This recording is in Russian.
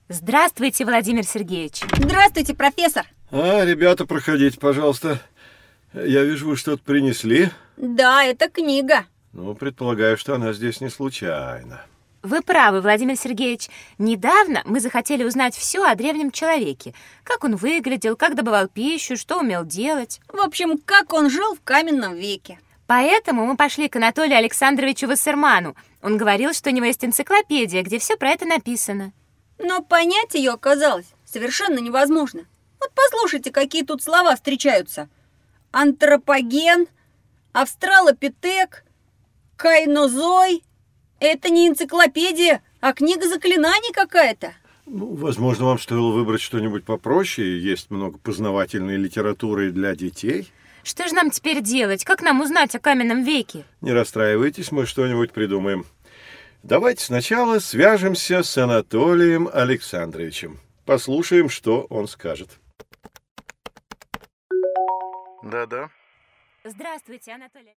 Здравствуйте, Владимир Сергеевич. Здравствуйте, профессор. Ребята, проходите, пожалуйста. Я вижу, вы что-то принесли. Да, это книга. Предполагаю, что она здесь не случайно. Вы правы, Владимир Сергеевич. Недавно мы захотели узнать все о древнем человеке. Как он выглядел, как добывал пищу, что умел делать. В общем, как он жил в каменном веке. Поэтому мы пошли к Анатолию Александровичу Вассерману. Он говорил, что у него есть энциклопедия, где все про это написано. Но понять ее оказалось совершенно невозможно. Вот послушайте, какие тут слова встречаются. Антропоген, австралопитек, кайнозой. Это не энциклопедия, а книга заклинаний какая-то. Возможно, вам стоило выбрать что-нибудь попроще. Есть много познавательной литературы для детей. Что же нам теперь делать? Как нам узнать о каменном веке? Не расстраивайтесь, мы что-нибудь придумаем. Давайте сначала свяжемся с Анатолием Александровичем. Послушаем, что он скажет. Да-да. Здравствуйте, Анатолий.